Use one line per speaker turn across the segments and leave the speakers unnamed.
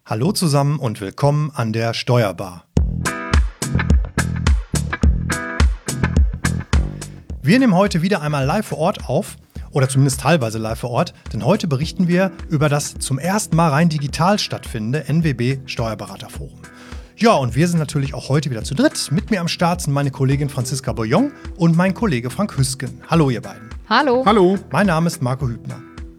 Hallo zusammen und willkommen an der Steuerbar. Wir nehmen heute wieder einmal live vor Ort auf, oder zumindest teilweise live vor Ort, denn heute berichten wir über das zum ersten Mal rein digital stattfindende NWB Steuerberaterforum. Ja, und wir sind natürlich auch heute wieder zu dritt. Mit mir am Start sind meine Kollegin Franziska Boyon und mein Kollege Frank Hüsken. Hallo ihr beiden.
Hallo.
Hallo.
Mein Name ist Marco Hübner.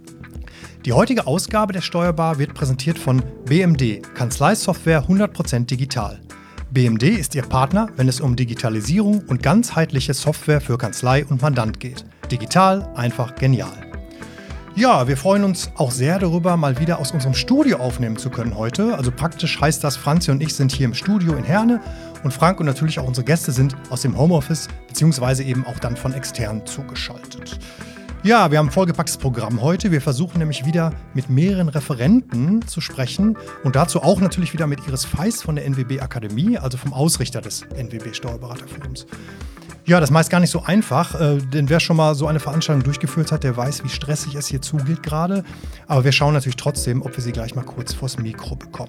Die heutige Ausgabe der Steuerbar wird präsentiert von BMD, Kanzleisoftware 100% digital. BMD ist Ihr Partner, wenn es um Digitalisierung und ganzheitliche Software für Kanzlei und Mandant geht. Digital, einfach genial. Ja, wir freuen uns auch sehr darüber, mal wieder aus unserem Studio aufnehmen zu können heute. Also praktisch heißt das, Franzi und ich sind hier im Studio in Herne und Frank und natürlich auch unsere Gäste sind aus dem Homeoffice beziehungsweise eben auch dann von extern zugeschaltet. Ja, wir haben ein vollgepacktes Programm heute. Wir versuchen nämlich wieder mit mehreren Referenten zu sprechen und dazu auch natürlich wieder mit Iris Feist von der NWB Akademie, also vom Ausrichter des NWB Steuerberaterforums. Ja, das ist meist gar nicht so einfach, denn wer schon mal so eine Veranstaltung durchgeführt hat, der weiß, wie stressig es hier zugeht gerade. Aber wir schauen natürlich trotzdem, ob wir sie gleich mal kurz vors Mikro bekommen.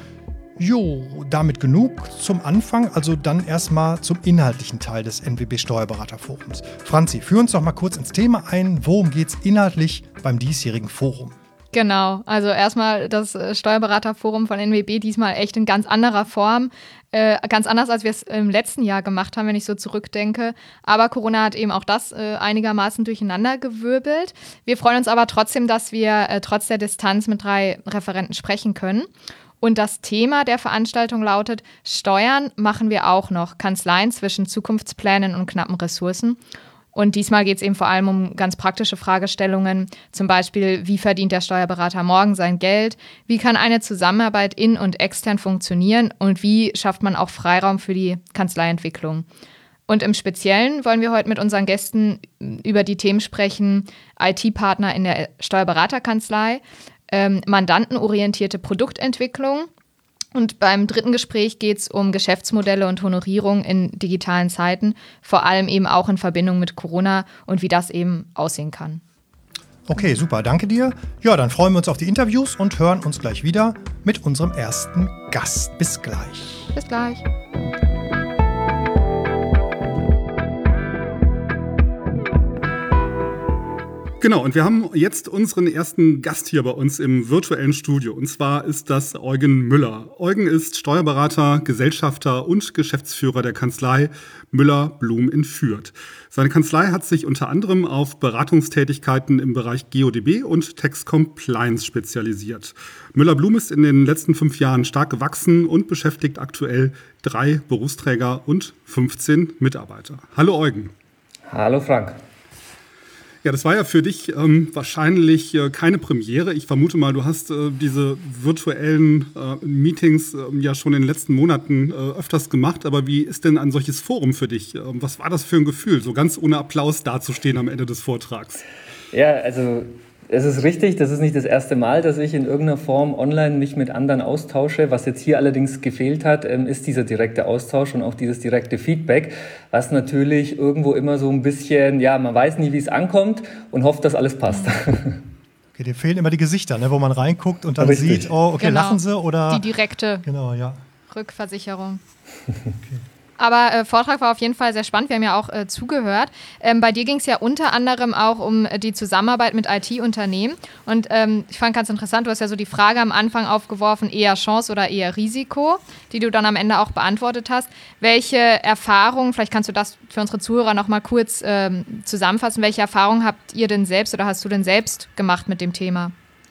Jo, damit genug zum Anfang, also dann erstmal zum inhaltlichen Teil des NWB Steuerberaterforums. Franzi, führ uns doch mal kurz ins Thema ein. Worum geht's inhaltlich beim diesjährigen Forum?
Genau, also erstmal das Steuerberaterforum von NWB, diesmal echt in ganz anderer Form. Ganz anders, als wir es im letzten Jahr gemacht haben, wenn ich so zurückdenke. Aber Corona hat eben auch das einigermaßen durcheinandergewirbelt. Wir freuen uns aber trotzdem, dass wir trotz der Distanz mit 3 Referenten sprechen können. Und das Thema der Veranstaltung lautet: Steuern machen wir auch noch. Kanzleien zwischen Zukunftsplänen und knappen Ressourcen. Und diesmal geht es eben vor allem um ganz praktische Fragestellungen, zum Beispiel, wie verdient der Steuerberater morgen sein Geld, wie kann eine Zusammenarbeit in- und extern funktionieren und wie schafft man auch Freiraum für die Kanzleientwicklung. Und im Speziellen wollen wir heute mit unseren Gästen über die Themen sprechen: IT-Partner in der Steuerberaterkanzlei, mandantenorientierte Produktentwicklung. Und beim dritten Gespräch geht es um Geschäftsmodelle und Honorierung in digitalen Zeiten, vor allem eben auch in Verbindung mit Corona und wie das eben aussehen kann.
Okay, super, danke dir. Ja, dann freuen wir uns auf die Interviews und hören uns gleich wieder mit unserem ersten Gast. Bis gleich.
Bis gleich.
Genau, und wir haben jetzt unseren ersten Gast hier bei uns im virtuellen Studio. Und zwar ist das Eugen Müller. Eugen ist Steuerberater, Gesellschafter und Geschäftsführer der Kanzlei Müller-Blum in Fürth. Seine Kanzlei hat sich unter anderem auf Beratungstätigkeiten im Bereich GODB und Tax Compliance spezialisiert. Müller-Blum ist in den letzten 5 Jahren stark gewachsen und beschäftigt aktuell 3 Berufsträger und 15 Mitarbeiter. Hallo Eugen.
Hallo Frank.
Ja, das war ja für dich wahrscheinlich keine Premiere. Ich vermute mal, du hast diese virtuellen Meetings ja schon in den letzten Monaten öfters gemacht. Aber wie ist denn ein solches Forum für dich? Was war das für ein Gefühl, so ganz ohne Applaus dazustehen am Ende des Vortrags?
Ja, also es ist richtig, das ist nicht das erste Mal, dass ich in irgendeiner Form online mich mit anderen austausche. Was jetzt hier allerdings gefehlt hat, ist dieser direkte Austausch und auch dieses direkte Feedback, was natürlich irgendwo immer so ein bisschen, ja, man weiß nie, wie es ankommt und hofft, dass alles passt.
Okay, dir fehlen immer die Gesichter, ne, wo man reinguckt und dann
Richtig.
sieht, oh, okay,
Genau.
lachen sie oder...
Die direkte Rückversicherung.
Okay.
Aber Vortrag war auf jeden Fall sehr spannend. Wir haben ja auch zugehört. Bei dir ging es ja unter anderem auch um die Zusammenarbeit mit IT-Unternehmen. Und ich fand ganz interessant, du hast ja so die Frage am Anfang aufgeworfen, eher Chance oder eher Risiko, die du dann am Ende auch beantwortet hast. Welche Erfahrungen, vielleicht kannst du das für unsere Zuhörer noch mal kurz zusammenfassen, welche Erfahrungen habt ihr denn selbst oder hast du denn selbst gemacht mit dem Thema?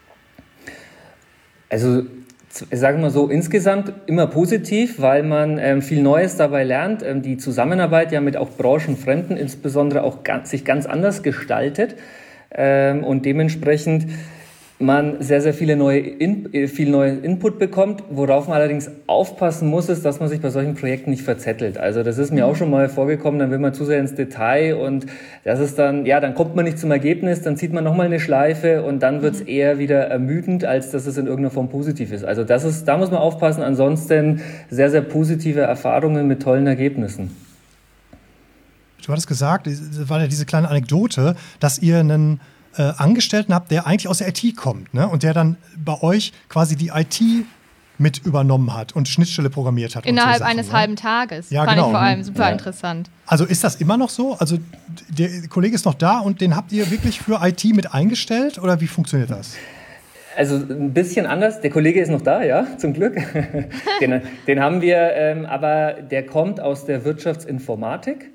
Also ich sage mal so, insgesamt immer positiv, weil man viel Neues dabei lernt. Die Zusammenarbeit ja mit auch Branchenfremden insbesondere auch sich ganz anders gestaltet und dementsprechend man sehr, sehr viel neuen Input bekommt. Worauf man allerdings aufpassen muss, ist, dass man sich bei solchen Projekten nicht verzettelt. Also das ist mir auch schon mal vorgekommen, dann will man zu sehr ins Detail und das ist dann, ja, dann kommt man nicht zum Ergebnis, dann zieht man nochmal eine Schleife und dann wird es eher wieder ermüdend, als dass es in irgendeiner Form positiv ist. Also da muss man aufpassen, ansonsten sehr, sehr positive Erfahrungen mit tollen Ergebnissen.
Du hattest gesagt, das war ja diese kleine Anekdote, dass ihr einen Angestellten habt, der eigentlich aus der IT kommt, ne? Und der dann bei euch quasi die IT mit übernommen hat und Schnittstelle programmiert hat.
Innerhalb
und so Sachen,
eines halben Tages.
Ja,
Fand
genau.
ich vor allem super interessant.
Also ist das immer noch so? Also der Kollege ist noch da und den habt ihr wirklich für IT mit eingestellt oder wie funktioniert das?
Also ein bisschen anders. Der Kollege ist noch da, ja, zum Glück. Den haben wir, aber der kommt aus der Wirtschaftsinformatik.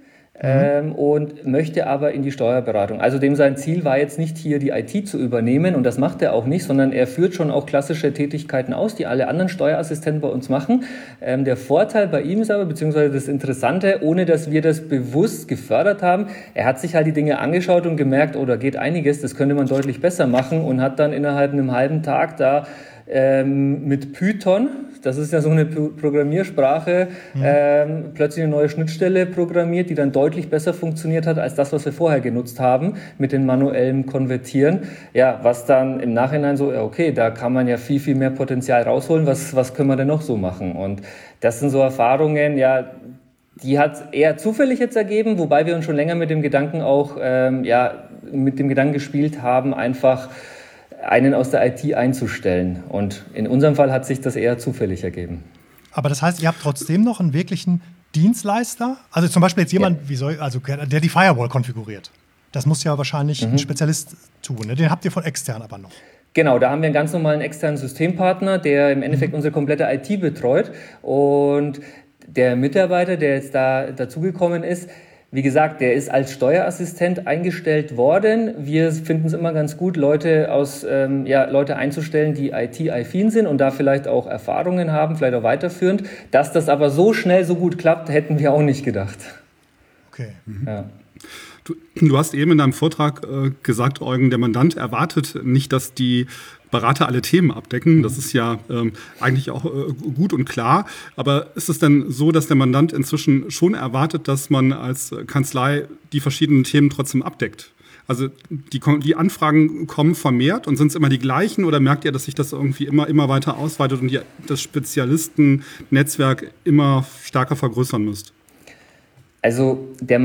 Und möchte aber in die Steuerberatung. Also dem sein Ziel war jetzt nicht hier die IT zu übernehmen und das macht er auch nicht, sondern er führt schon auch klassische Tätigkeiten aus, die alle anderen Steuerassistenten bei uns machen. Der Vorteil bei ihm ist aber, beziehungsweise das Interessante, ohne dass wir das bewusst gefördert haben, er hat sich halt die Dinge angeschaut und gemerkt, oh, da geht einiges, das könnte man deutlich besser machen und hat dann innerhalb einem halben Tag da mit Python, das ist ja so eine Programmiersprache, plötzlich eine neue Schnittstelle programmiert, die dann deutlich besser funktioniert hat als das, was wir vorher genutzt haben mit den manuellen Konvertieren. Ja, was dann im Nachhinein so, okay, da kann man ja viel, viel mehr Potenzial rausholen. Was können wir denn noch so machen? Und das sind so Erfahrungen, ja, die hat eher zufällig jetzt ergeben, wobei wir uns schon länger mit dem Gedanken auch, mit dem Gedanken gespielt haben, einfach einen aus der IT einzustellen. Und in unserem Fall hat sich das eher zufällig ergeben.
Aber das heißt, ihr habt trotzdem noch einen wirklichen Dienstleister? Also zum Beispiel jetzt jemand, der die Firewall konfiguriert. Das muss ja wahrscheinlich ein Spezialist tun. Ne? Den habt ihr von extern aber noch.
Genau, da haben wir einen ganz normalen externen Systempartner, der im Endeffekt unsere komplette IT betreut. Und der Mitarbeiter, der jetzt da dazugekommen ist, wie gesagt, der ist als Steuerassistent eingestellt worden. Wir finden es immer ganz gut, Leute einzustellen, die IT-affin sind und da vielleicht auch Erfahrungen haben, vielleicht auch weiterführend. Dass das aber so schnell so gut klappt, hätten wir auch nicht gedacht.
Okay.
Ja.
Du hast eben in deinem Vortrag gesagt, Eugen, der Mandant erwartet nicht, dass die Berater alle Themen abdecken. Das ist ja eigentlich auch gut und klar. Aber ist es denn so, dass der Mandant inzwischen schon erwartet, dass man als Kanzlei die verschiedenen Themen trotzdem abdeckt? Also die Anfragen kommen vermehrt und sind es immer die gleichen oder merkt ihr, dass sich das irgendwie immer weiter ausweitet und das Spezialistennetzwerk immer stärker vergrößern müsst?
Also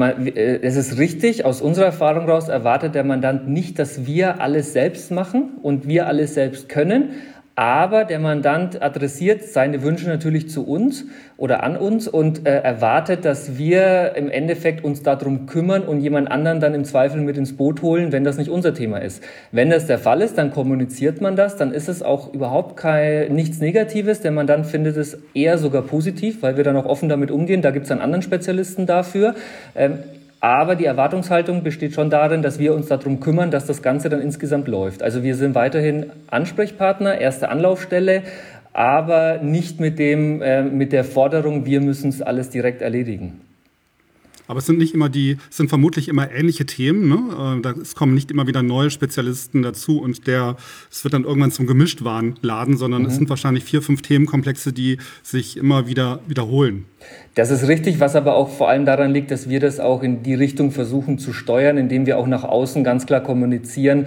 es ist richtig, aus unserer Erfahrung heraus erwartet der Mandant nicht, dass wir alles selbst machen und wir alles selbst können, aber der Mandant adressiert seine Wünsche natürlich zu uns oder an uns und erwartet, dass wir im Endeffekt uns darum kümmern und jemand anderen dann im Zweifel mit ins Boot holen, wenn das nicht unser Thema ist. Wenn das der Fall ist, dann kommuniziert man das, dann ist es auch überhaupt nichts Negatives. Der Mandant findet es eher sogar positiv, weil wir dann auch offen damit umgehen. Da gibt es dann anderen Spezialisten dafür. Aber die Erwartungshaltung besteht schon darin, dass wir uns darum kümmern, dass das Ganze dann insgesamt läuft. Also wir sind weiterhin Ansprechpartner, erste Anlaufstelle, aber nicht mit der Forderung, wir müssen es alles direkt erledigen.
Aber es sind vermutlich immer ähnliche Themen, ne? Es kommen nicht immer wieder neue Spezialisten dazu und es wird dann irgendwann zum Gemischtwarenladen, sondern es sind wahrscheinlich 4, 5 Themenkomplexe, die sich immer wieder wiederholen.
Das ist richtig, was aber auch vor allem daran liegt, dass wir das auch in die Richtung versuchen zu steuern, indem wir auch nach außen ganz klar kommunizieren,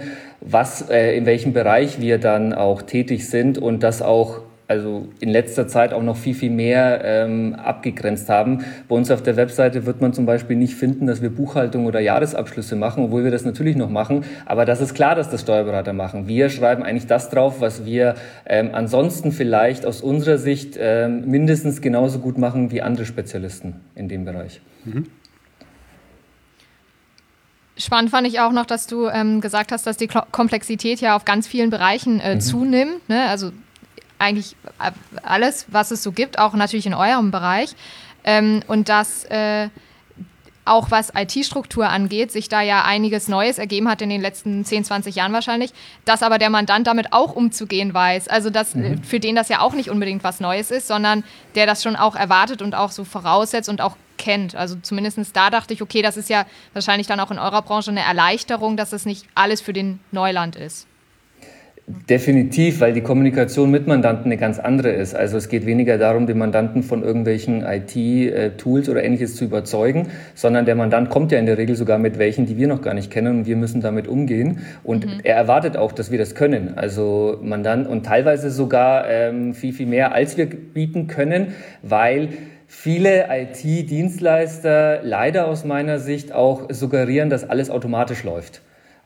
in welchem Bereich wir dann auch tätig sind und das auch also in letzter Zeit auch noch viel, viel mehr abgegrenzt haben. Bei uns auf der Webseite wird man zum Beispiel nicht finden, dass wir Buchhaltung oder Jahresabschlüsse machen, obwohl wir das natürlich noch machen. Aber das ist klar, dass das Steuerberater machen. Wir schreiben eigentlich das drauf, was wir ansonsten vielleicht aus unserer Sicht mindestens genauso gut machen wie andere Spezialisten in dem Bereich.
Spannend fand ich auch noch, dass du gesagt hast, dass die Komplexität ja auf ganz vielen Bereichen zunimmt. Ne? Also eigentlich alles, was es so gibt, auch natürlich in eurem Bereich. Und dass auch was IT-Struktur angeht, sich da ja einiges Neues ergeben hat in den letzten 10, 20 Jahren wahrscheinlich, dass aber der Mandant damit auch umzugehen weiß. Also dass für den das ja auch nicht unbedingt was Neues ist, sondern der das schon auch erwartet und auch so voraussetzt und auch kennt. Also zumindest da dachte ich, okay, das ist ja wahrscheinlich dann auch in eurer Branche eine Erleichterung, dass es nicht alles für den Neuland ist.
Definitiv, weil die Kommunikation mit Mandanten eine ganz andere ist. Also es geht weniger darum, den Mandanten von irgendwelchen IT-Tools oder Ähnliches zu überzeugen, sondern der Mandant kommt ja in der Regel sogar mit welchen, die wir noch gar nicht kennen und wir müssen damit umgehen. Und er erwartet auch, dass wir das können. Also Mandant und teilweise sogar viel, viel mehr, als wir bieten können, weil viele IT-Dienstleister leider aus meiner Sicht auch suggerieren, dass alles automatisch läuft.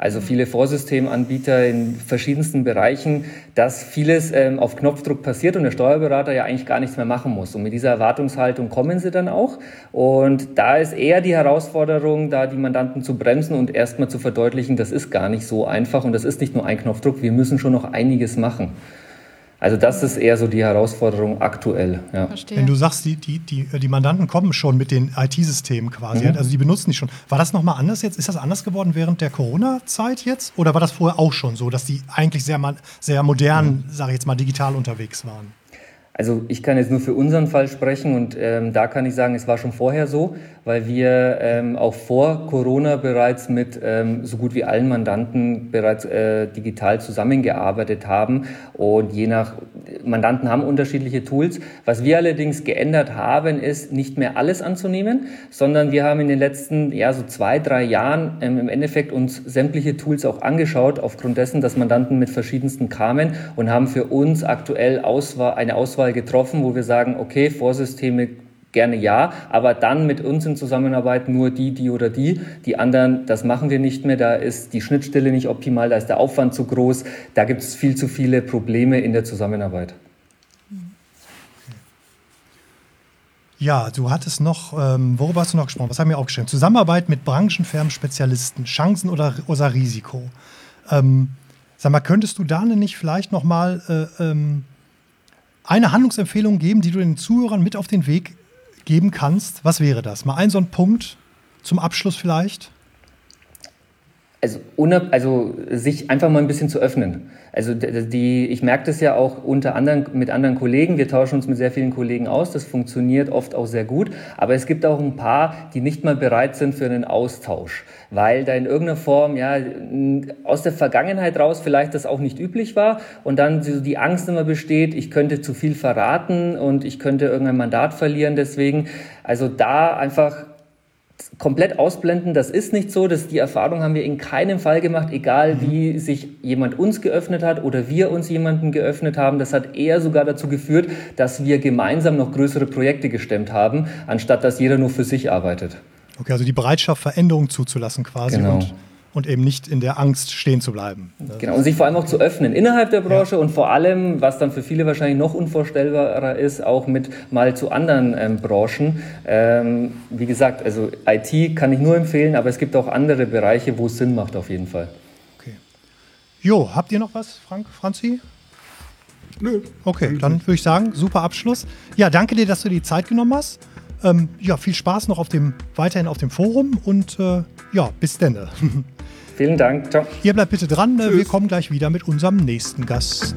Also viele Vorsystemanbieter in verschiedensten Bereichen, dass vieles auf Knopfdruck passiert und der Steuerberater ja eigentlich gar nichts mehr machen muss. Und mit dieser Erwartungshaltung kommen sie dann auch. Und da ist eher die Herausforderung, da die Mandanten zu bremsen und erstmal zu verdeutlichen, das ist gar nicht so einfach und das ist nicht nur ein Knopfdruck, wir müssen schon noch einiges machen. Also das ist eher so die Herausforderung aktuell. Ja.
Verstehe.
Wenn du sagst, die Mandanten kommen schon mit den IT-Systemen quasi, also die benutzen die schon. War das nochmal anders jetzt? Ist das anders geworden während der Corona-Zeit jetzt? Oder war das vorher auch schon so, dass die eigentlich sehr modern, sage ich jetzt mal, digital unterwegs waren?
Also ich kann jetzt nur für unseren Fall sprechen und da kann ich sagen, es war schon vorher so, weil wir auch vor Corona bereits mit so gut wie allen Mandanten bereits digital zusammengearbeitet haben und je nach Mandanten haben unterschiedliche Tools. Was wir allerdings geändert haben, ist nicht mehr alles anzunehmen, sondern wir haben in den letzten so 2-3 Jahren im Endeffekt uns sämtliche Tools auch angeschaut, aufgrund dessen, dass Mandanten mit verschiedensten kamen und haben für uns aktuell eine Auswahl getroffen, wo wir sagen, okay, Vorsysteme gerne ja, aber dann mit uns in Zusammenarbeit nur die oder die. Die anderen, das machen wir nicht mehr, da ist die Schnittstelle nicht optimal, da ist der Aufwand zu groß, da gibt es viel zu viele Probleme in der Zusammenarbeit.
Ja, du hattest noch, worüber hast du noch gesprochen? Was haben wir aufgeschrieben? Zusammenarbeit mit branchenfernen Spezialisten, Chancen oder Risiko. Sag mal, könntest du da nicht vielleicht noch mal eine Handlungsempfehlung geben, die du den Zuhörern mit auf den Weg geben kannst? Was wäre das? Mal so ein Punkt zum Abschluss vielleicht?
Also sich einfach mal ein bisschen zu öffnen. Also ich merke das ja auch unter anderem mit anderen Kollegen. Wir tauschen uns mit sehr vielen Kollegen aus. Das funktioniert oft auch sehr gut. Aber es gibt auch ein paar, die nicht mal bereit sind für einen Austausch, weil da in irgendeiner Form aus der Vergangenheit raus vielleicht das auch nicht üblich war und dann so die Angst immer besteht, ich könnte zu viel verraten und ich könnte irgendein Mandat verlieren. Deswegen, also da einfach komplett ausblenden, das ist nicht so, die Erfahrung haben wir in keinem Fall gemacht, egal wie sich jemand uns geöffnet hat oder wir uns jemanden geöffnet haben. Das hat eher sogar dazu geführt, dass wir gemeinsam noch größere Projekte gestemmt haben, anstatt dass jeder nur für sich arbeitet.
Okay, also die Bereitschaft, Veränderungen zuzulassen quasi
genau.
und eben nicht in der Angst stehen zu bleiben.
Genau, und sich vor allem auch zu öffnen innerhalb der Branche und vor allem, was dann für viele wahrscheinlich noch unvorstellbarer ist, auch mit mal zu anderen Branchen. Wie gesagt, also IT kann ich nur empfehlen, aber es gibt auch andere Bereiche, wo es Sinn macht auf jeden Fall.
Okay. Jo, habt ihr noch was, Franzi?
Nö.
Okay, dann würde ich sagen, super Abschluss. Ja, danke dir, dass du die Zeit genommen hast. Viel Spaß noch weiterhin auf dem Forum und bis dann.
Vielen Dank. Ciao.
Ihr bleibt bitte dran. Wir kommen gleich wieder mit unserem nächsten Gast.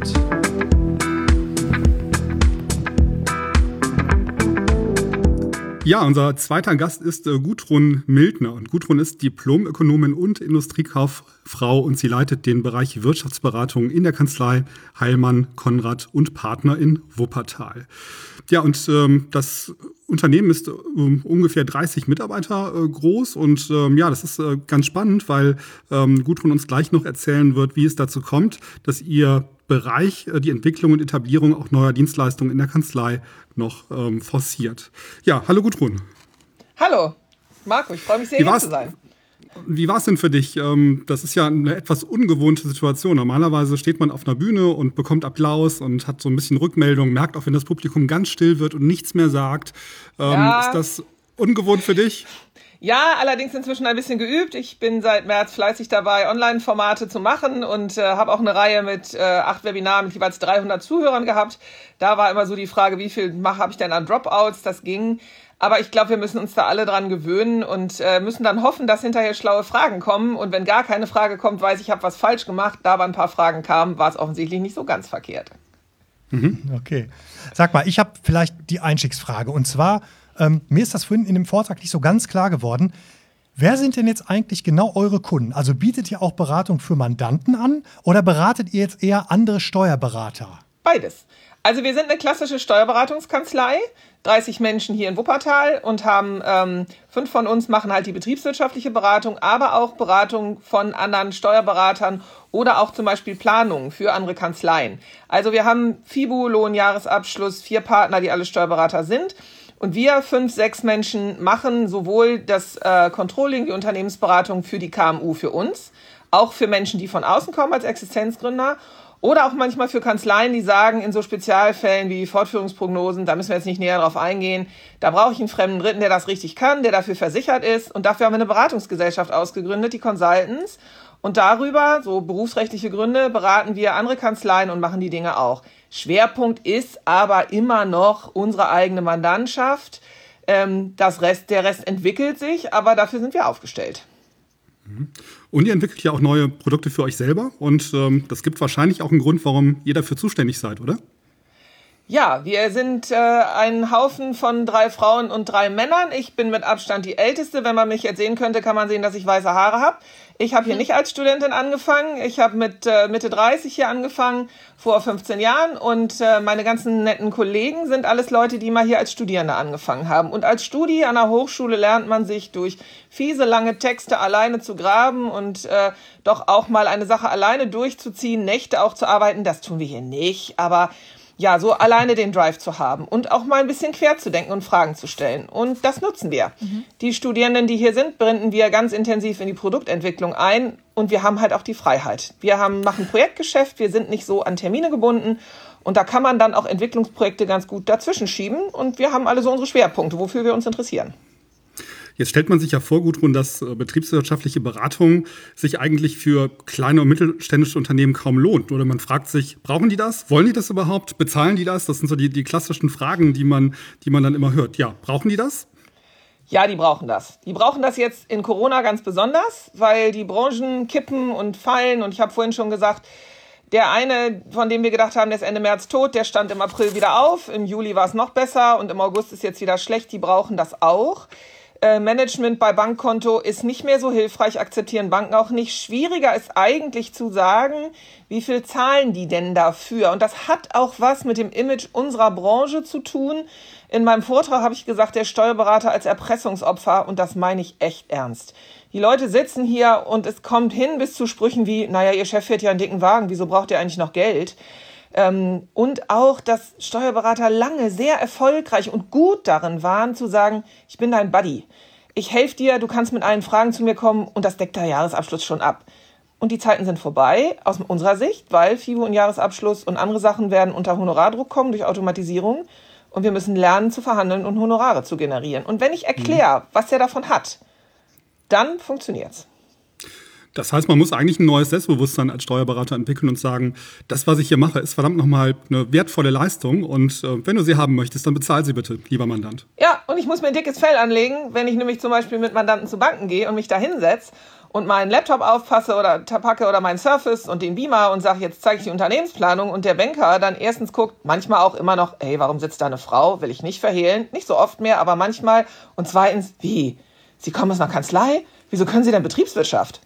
Ja, unser zweiter Gast ist Gudrun Mildner. Und Gudrun ist Diplomökonomin und Industriekauffrau und sie leitet den Bereich Wirtschaftsberatung in der Kanzlei Heilmann, Konrad und Partner in Wuppertal. Ja, und das Unternehmen ist ungefähr 30 Mitarbeiter groß und das ist ganz spannend, weil Gudrun uns gleich noch erzählen wird, wie es dazu kommt, dass ihr Bereich die Entwicklung und Etablierung auch neuer Dienstleistungen in der Kanzlei noch forciert. Ja, hallo Gudrun.
Hallo, Marco, ich freue mich sehr, hier zu sein.
Wie war es denn für dich? Das ist ja eine etwas ungewohnte Situation. Normalerweise steht man auf einer Bühne und bekommt Applaus und hat so ein bisschen Rückmeldung, merkt auch, wenn das Publikum ganz still wird und nichts mehr sagt. Ist das ungewohnt für dich?
Ja, allerdings inzwischen ein bisschen geübt. Ich bin seit März fleißig dabei, Online-Formate zu machen und habe auch eine Reihe mit 8 Webinaren mit jeweils 300 Zuhörern gehabt. Da war immer so die Frage, wie viel habe ich denn an Dropouts? Das ging. Aber ich glaube, wir müssen uns da alle dran gewöhnen und müssen dann hoffen, dass hinterher schlaue Fragen kommen. Und wenn gar keine Frage kommt, weiß ich, habe was falsch gemacht. Da aber ein paar Fragen kamen, war es offensichtlich nicht so ganz verkehrt.
Okay. Sag mal, ich habe vielleicht die Einstiegsfrage. Und zwar, mir ist das vorhin in dem Vortrag nicht so ganz klar geworden. Wer sind denn jetzt eigentlich genau eure Kunden? Also bietet ihr auch Beratung für Mandanten an oder beratet ihr jetzt eher andere Steuerberater?
Beides. Also wir sind eine klassische Steuerberatungskanzlei, 30 Menschen hier in Wuppertal und haben 5 von uns machen halt die betriebswirtschaftliche Beratung, aber auch Beratung von anderen Steuerberatern oder auch zum Beispiel Planungen für andere Kanzleien. Also wir haben FIBU, Lohnjahresabschluss, 4 Partner, die alle Steuerberater sind. Und wir 5, 6 Menschen machen sowohl das Controlling, die Unternehmensberatung für die KMU für uns, auch für Menschen, die von außen kommen als Existenzgründer. Oder auch manchmal für Kanzleien, die sagen, in so Spezialfällen wie Fortführungsprognosen, da müssen wir jetzt nicht näher drauf eingehen, da brauche ich einen fremden Dritten, der das richtig kann, der dafür versichert ist. Und dafür haben wir eine Beratungsgesellschaft ausgegründet, die Consultants. Und darüber, so berufsrechtliche Gründe, beraten wir andere Kanzleien und machen die Dinge auch. Schwerpunkt ist aber immer noch unsere eigene Mandantschaft. Der Rest entwickelt sich, aber dafür sind wir aufgestellt.
Und ihr entwickelt ja auch neue Produkte für euch selber. Und das gibt wahrscheinlich auch einen Grund, warum ihr dafür zuständig seid, oder?
Ja, wir sind ein Haufen von 3 Frauen und 3 Männern. Ich bin mit Abstand die Älteste. Wenn man mich jetzt sehen könnte, kann man sehen, dass ich weiße Haare habe. Ich habe hier nicht als Studentin angefangen. Ich habe mit Mitte 30 hier angefangen, vor 15 Jahren. Und meine ganzen netten Kollegen sind alles Leute, die mal hier als Studierende angefangen haben. Und als Studi an der Hochschule lernt man sich durch fiese, lange Texte alleine zu graben und doch auch mal eine Sache alleine durchzuziehen, Nächte auch zu arbeiten. Das tun wir hier nicht, aber ja, so alleine den Drive zu haben und auch mal ein bisschen quer zu denken und Fragen zu stellen. Und das nutzen wir. Die Studierenden, die hier sind, binden wir ganz intensiv in die Produktentwicklung ein und wir haben halt auch die Freiheit. Wir machen Projektgeschäft, wir sind nicht so an Termine gebunden und da kann man dann auch Entwicklungsprojekte ganz gut dazwischen schieben und wir haben alle so unsere Schwerpunkte, wofür wir uns interessieren.
Jetzt stellt man sich ja vor, Gudrun, dass betriebswirtschaftliche Beratung sich eigentlich für kleine und mittelständische Unternehmen kaum lohnt. Oder man fragt sich, brauchen die das? Wollen die das überhaupt? Bezahlen die das? Das sind so die klassischen Fragen, die man dann immer hört. Ja, brauchen die das?
Ja, die brauchen das. Die brauchen das jetzt in Corona ganz besonders, weil die Branchen kippen und fallen. Und ich habe vorhin schon gesagt, der eine, von dem wir gedacht haben, der ist Ende März tot, der stand im April wieder auf. Im Juli war es noch besser und im August ist jetzt wieder schlecht. Die brauchen das auch. Management bei Bankkonto ist nicht mehr so hilfreich, akzeptieren Banken auch nicht. Schwieriger ist eigentlich zu sagen, wie viel zahlen die denn dafür? Und das hat auch was mit dem Image unserer Branche zu tun. In meinem Vortrag habe ich gesagt, der Steuerberater als Erpressungsopfer, und das meine ich echt ernst. Die Leute sitzen hier und es kommt hin bis zu Sprüchen wie, naja, ihr Chef fährt ja einen dicken Wagen, wieso braucht ihr eigentlich noch Geld? Und auch, dass Steuerberater lange sehr erfolgreich und gut darin waren, zu sagen, ich bin dein Buddy. Ich helfe dir, du kannst mit allen Fragen zu mir kommen und das deckt der Jahresabschluss schon ab. Und die Zeiten sind vorbei, aus unserer Sicht, weil FIBO und Jahresabschluss und andere Sachen werden unter Honorardruck kommen durch Automatisierung. Und wir müssen lernen zu verhandeln und Honorare zu generieren. Und wenn ich erkläre, was er davon hat, dann funktioniert's.
Das heißt, man muss eigentlich ein neues Selbstbewusstsein als Steuerberater entwickeln und sagen, das, was ich hier mache, ist verdammt nochmal eine wertvolle Leistung und wenn du sie haben möchtest, dann bezahl sie bitte, lieber Mandant.
Ja, und ich muss mir ein dickes Fell anlegen, wenn ich nämlich zum Beispiel mit Mandanten zu Banken gehe und mich da hinsetze und meinen Laptop aufpasse oder packe oder meinen Surface und den Beamer und sage, jetzt zeige ich die Unternehmensplanung und der Banker dann erstens guckt, manchmal auch immer noch, ey, warum sitzt da eine Frau, will ich nicht verhehlen, nicht so oft mehr, aber manchmal. Und zweitens, wie? Sie kommen aus einer Kanzlei? Wieso können Sie denn Betriebswirtschaft?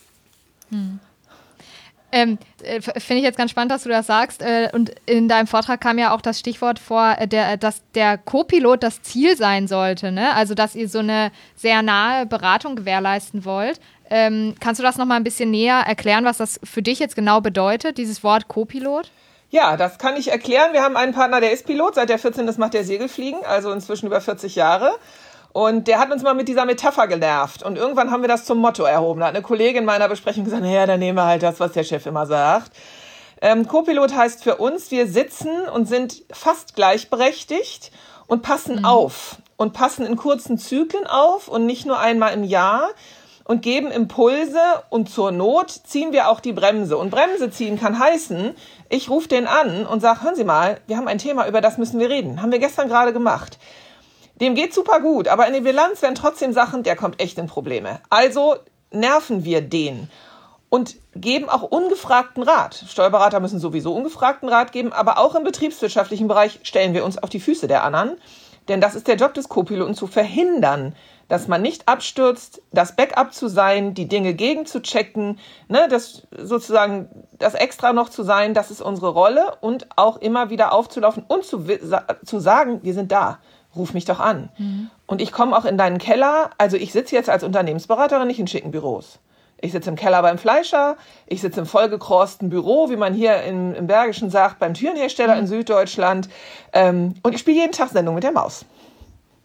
Finde ich jetzt ganz spannend, dass du das sagst. Und in deinem Vortrag kam ja auch das Stichwort vor, dass der Co-Pilot das Ziel sein sollte, ne? Also, dass ihr so eine sehr nahe Beratung gewährleisten wollt. Kannst du das noch mal ein bisschen näher erklären, was das für dich jetzt genau bedeutet, dieses Wort Co-Pilot?
Ja, das kann ich erklären. Wir haben einen Partner, der ist Pilot, seit der 14 ist, macht der Segelfliegen, also inzwischen über 40 Jahre. Und der hat uns mal mit dieser Metapher genervt. Und irgendwann haben wir das zum Motto erhoben. Da hat eine Kollegin in meiner Besprechung gesagt, naja, dann nehmen wir halt das, was der Chef immer sagt. Co-Pilot heißt für uns, wir sitzen und sind fast gleichberechtigt und passen auf. Und passen in kurzen Zyklen auf und nicht nur einmal im Jahr. Und geben Impulse und zur Not ziehen wir auch die Bremse. Und Bremse ziehen kann heißen, ich rufe den an und sage, hören Sie mal, wir haben ein Thema, über das müssen wir reden. Haben wir gestern gerade gemacht. Dem geht super gut, aber in der Bilanz werden trotzdem Sachen, der kommt echt in Probleme. Also nerven wir den und geben auch ungefragten Rat. Steuerberater müssen sowieso ungefragten Rat geben, aber auch im betriebswirtschaftlichen Bereich stellen wir uns auf die Füße der anderen. Denn das ist der Job des Co-Piloten, zu verhindern, dass man nicht abstürzt, das Backup zu sein, die Dinge gegenzuchecken, ne, das sozusagen das Extra noch zu sein, das ist unsere Rolle und auch immer wieder aufzulaufen und zu sagen, wir sind da. Ruf mich doch an. Und ich komme auch in deinen Keller. Also ich sitze jetzt als Unternehmensberaterin nicht in schicken Büros. Ich sitze im Keller beim Fleischer, ich sitze im vollgekrosten Büro, wie man hier im Bergischen sagt, beim Türenhersteller in Süddeutschland. Und ich spiele jeden Tag Sendung mit der Maus.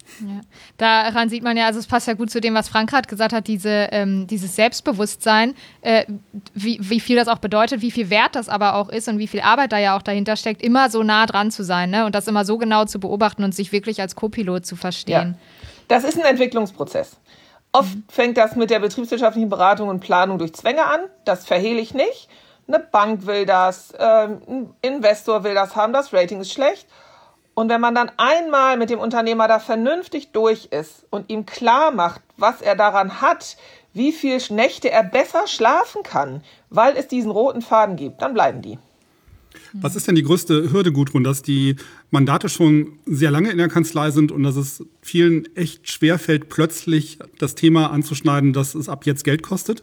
Ja. Daran sieht man ja, also es passt ja gut zu dem, was Frank gerade gesagt hat, dieses Selbstbewusstsein, wie viel das auch bedeutet, wie viel Wert das aber auch ist und wie viel Arbeit da ja auch dahinter steckt, immer so nah dran zu sein, ne? Und das immer so genau zu beobachten und sich wirklich als Co-Pilot zu verstehen.
Ja. Das ist ein Entwicklungsprozess. Oft fängt das mit der betriebswirtschaftlichen Beratung und Planung durch Zwänge an. Das verhehle ich nicht. Eine Bank will das, ein Investor will das haben, das Rating ist schlecht. Und wenn man dann einmal mit dem Unternehmer da vernünftig durch ist und ihm klar macht, was er daran hat, wie viele Nächte er besser schlafen kann, weil es diesen roten Faden gibt, dann bleiben die.
Was ist denn die größte Hürde, Gudrun, dass die Mandate schon sehr lange in der Kanzlei sind und dass es vielen echt schwerfällt, plötzlich das Thema anzuschneiden, dass es ab jetzt Geld kostet?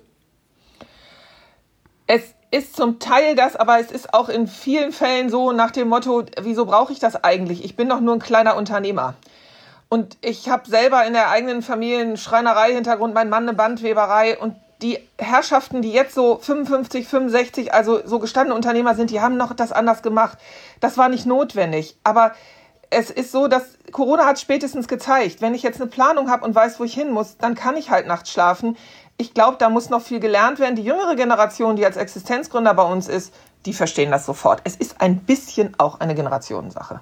Es ist zum Teil das, aber es ist auch in vielen Fällen so nach dem Motto, wieso brauche ich das eigentlich? Ich bin doch nur ein kleiner Unternehmer. Und ich habe selber in der eigenen Familie einen Schreinerei-Hintergrund, mein Mann eine Bandweberei und die Herrschaften, die jetzt so 55, 65, also so gestandene Unternehmer sind, die haben noch das anders gemacht. Das war nicht notwendig. Aber es ist so, dass Corona hat spätestens gezeigt, wenn ich jetzt eine Planung habe und weiß, wo ich hin muss, dann kann ich halt nachts schlafen. Ich glaube, da muss noch viel gelernt werden. Die jüngere Generation, die als Existenzgründer bei uns ist, die verstehen das sofort. Es ist ein bisschen auch eine Generationensache.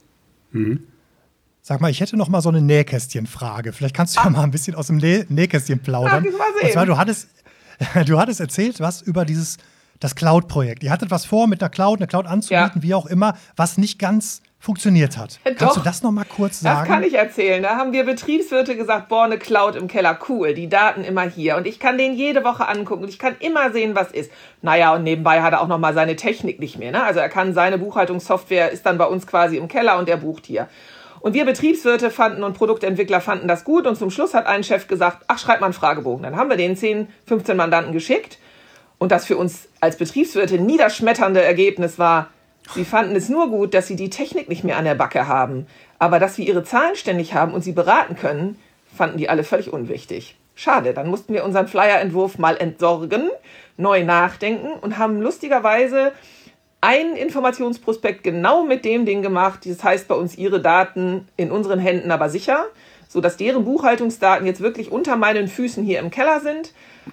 Mhm.
Sag mal, ich hätte noch mal so eine Nähkästchenfrage. Vielleicht kannst du ja mal ein bisschen aus dem Nähkästchen plaudern. Und zwar, du hattest erzählt was über das Cloud-Projekt. Ihr hattet was vor, mit einer Cloud anzubieten, wie auch immer, was nicht ganz funktioniert hat. Kannst du das noch mal kurz sagen?
Das kann ich erzählen. Da haben wir Betriebswirte gesagt, boah, eine Cloud im Keller, cool, die Daten immer hier. Und ich kann den jede Woche angucken und ich kann immer sehen, was ist. Naja, und nebenbei hat er auch noch mal seine Technik nicht mehr. Ne? Also er kann seine Buchhaltungssoftware, ist dann bei uns quasi im Keller und er bucht hier. Und wir Betriebswirte fanden und Produktentwickler fanden das gut. Und zum Schluss hat ein Chef gesagt, ach, schreib mal einen Fragebogen. Dann haben wir den 10, 15 Mandanten geschickt. Und das für uns als Betriebswirte niederschmetternde Ergebnis war, sie fanden es nur gut, dass sie die Technik nicht mehr an der Backe haben. Aber dass wir ihre Zahlen ständig haben und sie beraten können, fanden die alle völlig unwichtig. Schade, dann mussten wir unseren Flyer-Entwurf mal entsorgen, neu nachdenken und haben lustigerweise einen Informationsprospekt genau mit dem Ding gemacht. Das heißt bei uns, ihre Daten in unseren Händen aber sicher, sodass deren Buchhaltungsdaten jetzt wirklich unter meinen Füßen hier im Keller sind.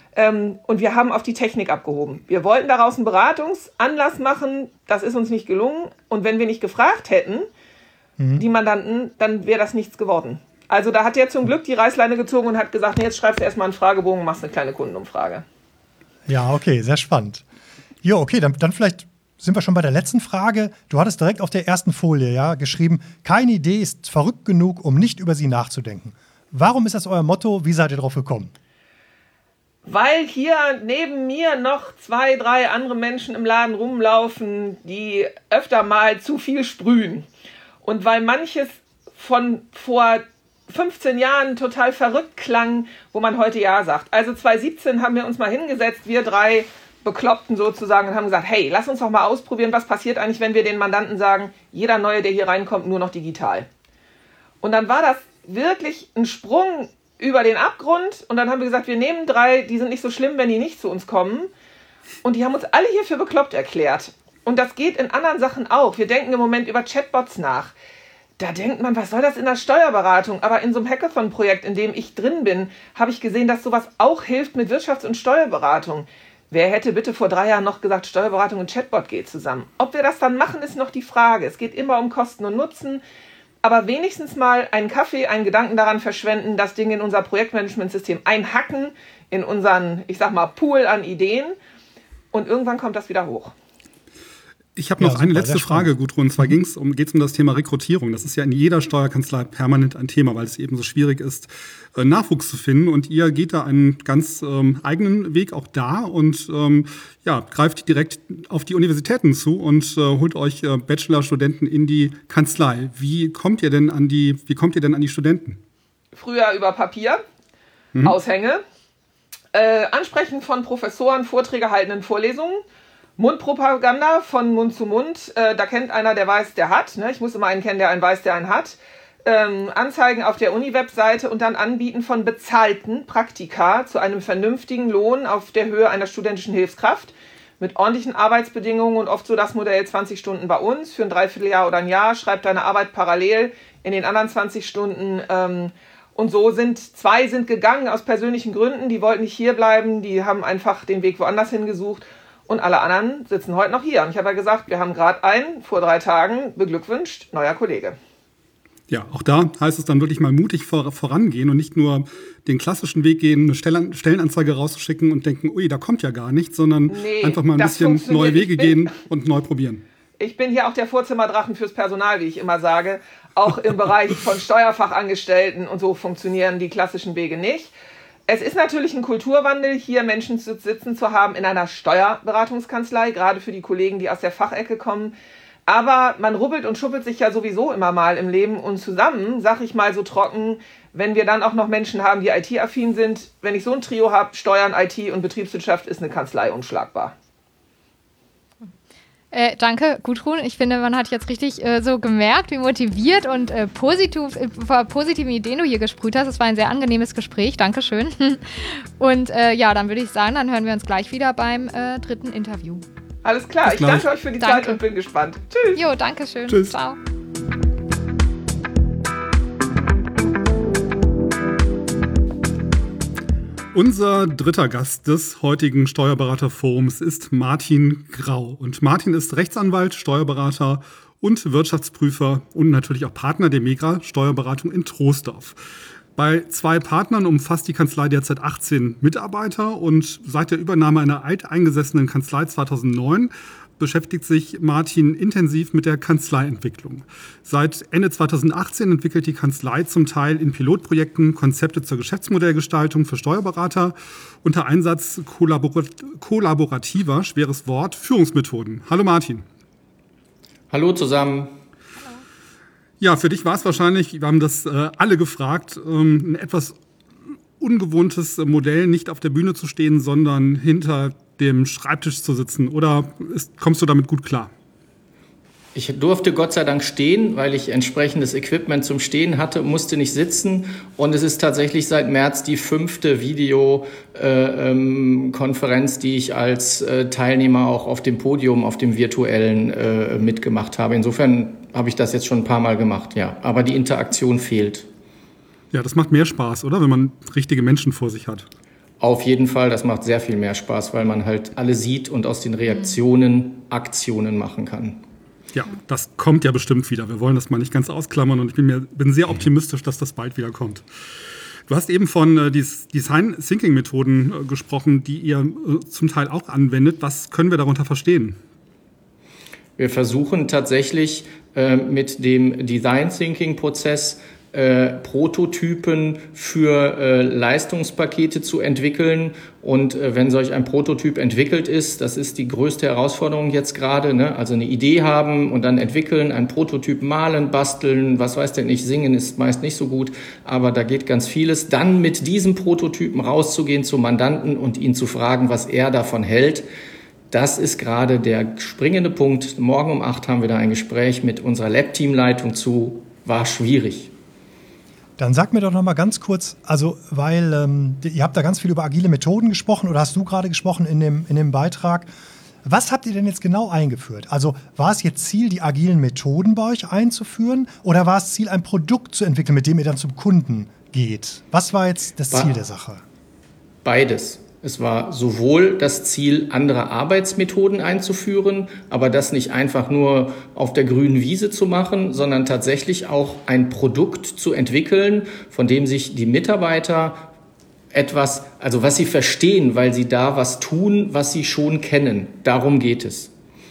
Und wir haben auf die Technik abgehoben. Wir wollten daraus einen Beratungsanlass machen, das ist uns nicht gelungen. Und wenn wir nicht gefragt hätten, die Mandanten, dann wäre das nichts geworden. Also da hat der zum Glück die Reißleine gezogen und hat gesagt, nee, jetzt schreibst du erstmal einen Fragebogen und machst eine kleine Kundenumfrage.
Ja, okay, sehr spannend. Jo, okay, dann vielleicht sind wir schon bei der letzten Frage. Du hattest direkt auf der ersten Folie geschrieben, keine Idee ist verrückt genug, um nicht über sie nachzudenken. Warum ist das euer Motto? Wie seid ihr drauf gekommen?
Weil hier neben mir noch 2, 3 andere Menschen im Laden rumlaufen, die öfter mal zu viel sprühen. Und weil manches von vor 15 Jahren total verrückt klang, wo man heute ja sagt. Also 2017 haben wir uns mal hingesetzt, wir 3 Bekloppten sozusagen, und haben gesagt, hey, lass uns doch mal ausprobieren, was passiert eigentlich, wenn wir den Mandanten sagen, jeder Neue, der hier reinkommt, nur noch digital. Und dann war das wirklich ein Sprung über den Abgrund und dann haben wir gesagt, wir nehmen 3, die sind nicht so schlimm, wenn die nicht zu uns kommen. Und die haben uns alle hier für bekloppt erklärt. Und das geht in anderen Sachen auch. Wir denken im Moment über Chatbots nach. Da denkt man, was soll das in der Steuerberatung? Aber in so einem Hackathon-Projekt, in dem ich drin bin, habe ich gesehen, dass sowas auch hilft mit Wirtschafts- und Steuerberatung. Wer hätte bitte vor 3 Jahren noch gesagt, Steuerberatung und Chatbot geht zusammen? Ob wir das dann machen, ist noch die Frage. Es geht immer um Kosten und Nutzen. Aber wenigstens mal einen Kaffee, einen Gedanken daran verschwenden, das Ding in unser Projektmanagementsystem einhacken, in unseren, ich sag mal, Pool an Ideen. Und irgendwann kommt das wieder hoch.
Ich habe noch eine letzte Frage, Gudrun. Und zwar geht's um das Thema Rekrutierung. Das ist ja in jeder Steuerkanzlei permanent ein Thema, weil es eben so schwierig ist, Nachwuchs zu finden. Und ihr geht da einen ganz eigenen Weg auch da und greift direkt auf die Universitäten zu und holt euch Bachelorstudenten in die Kanzlei. Wie kommt ihr denn an die Studenten?
Früher über Papier, Aushänge, Ansprechen von Professoren, Vorträge halten in Vorlesungen, Mundpropaganda von Mund zu Mund, da kennt einer, der weiß, der hat. Ne? Ich muss immer einen kennen, der einen weiß, der einen hat. Anzeigen auf der Uni-Webseite und dann Anbieten von bezahlten Praktika zu einem vernünftigen Lohn auf der Höhe einer studentischen Hilfskraft. mit ordentlichen Arbeitsbedingungen und oft so das Modell 20 Stunden bei uns für ein Dreivierteljahr oder ein Jahr, schreib deine Arbeit parallel in den anderen 20 Stunden. Und so sind 2 gegangen aus persönlichen Gründen, die wollten nicht hier bleiben, die haben einfach den Weg woanders hingesucht und alle anderen sitzen heute noch hier. Und ich habe ja gesagt, wir haben gerade einen vor 3 Tagen beglückwünscht, neuer Kollege.
Ja, auch da heißt es dann wirklich mal mutig vorangehen und nicht nur den klassischen Weg gehen, eine Stellenanzeige rauszuschicken und denken, ui, da kommt ja gar nichts, sondern einfach mal ein bisschen neue Wege gehen und neu probieren.
Ich bin hier auch der Vorzimmerdrachen fürs Personal, wie ich immer sage. Auch im Bereich von Steuerfachangestellten und so funktionieren die klassischen Wege nicht. Es ist natürlich ein Kulturwandel, hier Menschen sitzen zu haben in einer Steuerberatungskanzlei, gerade für die Kollegen, die aus der Fachecke kommen. Aber man rubbelt und schuppelt sich ja sowieso immer mal im Leben und zusammen, sag ich mal so trocken, wenn wir dann auch noch Menschen haben, die IT-affin sind. Wenn ich so ein Trio habe, Steuern, IT und Betriebswirtschaft, ist eine Kanzlei unschlagbar.
Danke, Gudrun. Ich finde, man hat jetzt richtig so gemerkt, wie motiviert und positiven Ideen du hier gesprüht hast. Es war ein sehr angenehmes Gespräch. Dankeschön. Und ja, dann würde ich sagen, dann hören wir uns gleich wieder beim 3. Interview.
Alles klar. Ich danke euch für die Zeit und bin gespannt. Tschüss.
Jo, danke schön.
Tschüss.
Ciao.
Unser dritter Gast des heutigen Steuerberaterforums ist Martin Grau. Und Martin ist Rechtsanwalt, Steuerberater und Wirtschaftsprüfer und natürlich auch Partner der Megra Steuerberatung in Troisdorf. Bei 2 Partnern umfasst die Kanzlei derzeit 18 Mitarbeiter und seit der Übernahme einer alteingesessenen Kanzlei 2009 beschäftigt sich Martin intensiv mit der Kanzleientwicklung. Seit Ende 2018 entwickelt die Kanzlei zum Teil in Pilotprojekten Konzepte zur Geschäftsmodellgestaltung für Steuerberater unter Einsatz kollaborativer, schweres Wort, Führungsmethoden. Hallo Martin.
Hallo zusammen.
Ja, für dich war es wahrscheinlich, wir haben das alle gefragt, ein etwas ungewohntes Modell, nicht auf der Bühne zu stehen, sondern hinter dem Schreibtisch zu sitzen. Oder kommst du damit gut klar?
Ich durfte Gott sei Dank stehen, weil ich entsprechendes Equipment zum Stehen hatte, musste nicht sitzen. Und es ist tatsächlich seit März die 5. Videokonferenz, die ich als Teilnehmer auch auf dem Podium, auf dem virtuellen mitgemacht habe. Insofern habe ich das jetzt schon ein paar Mal gemacht, ja. Aber die Interaktion fehlt.
Ja, das macht mehr Spaß, oder? Wenn man richtige Menschen vor sich hat.
Auf jeden Fall, das macht sehr viel mehr Spaß, weil man halt alle sieht und aus den Reaktionen Aktionen machen kann.
Ja, das kommt ja bestimmt wieder. Wir wollen das mal nicht ganz ausklammern und ich bin sehr optimistisch, dass das bald wieder kommt. Du hast eben von Design Thinking Methoden gesprochen, die ihr zum Teil auch anwendet. Was können wir darunter verstehen?
Wir versuchen tatsächlich mit dem Design Thinking Prozess Prototypen für Leistungspakete zu entwickeln. Und wenn solch ein Prototyp entwickelt ist, das ist die größte Herausforderung jetzt gerade, ne? Also eine Idee haben und dann entwickeln, einen Prototyp malen, basteln, was weiß denn ich, singen ist meist nicht so gut, aber da geht ganz vieles. Dann mit diesem Prototypen rauszugehen zum Mandanten und ihn zu fragen, was er davon hält. Das ist gerade der springende Punkt. Morgen um 8 haben wir da ein Gespräch mit unserer Lab-Teamleitung zu. War schwierig.
Dann sag mir doch noch mal ganz kurz, also weil ihr habt da ganz viel über agile Methoden gesprochen oder hast du gerade gesprochen in dem Beitrag. Was habt ihr denn jetzt genau eingeführt? Also war es jetzt Ziel, die agilen Methoden bei euch einzuführen oder war es Ziel, ein Produkt zu entwickeln, mit dem ihr dann zum Kunden geht? Was war jetzt das Ziel der Sache?
Beides. Es war sowohl das Ziel, andere Arbeitsmethoden einzuführen, aber das nicht einfach nur auf der grünen Wiese zu machen, sondern tatsächlich auch ein Produkt zu entwickeln, von dem sich die Mitarbeiter etwas, also was sie verstehen, weil sie da was tun, was sie schon kennen. Darum geht es.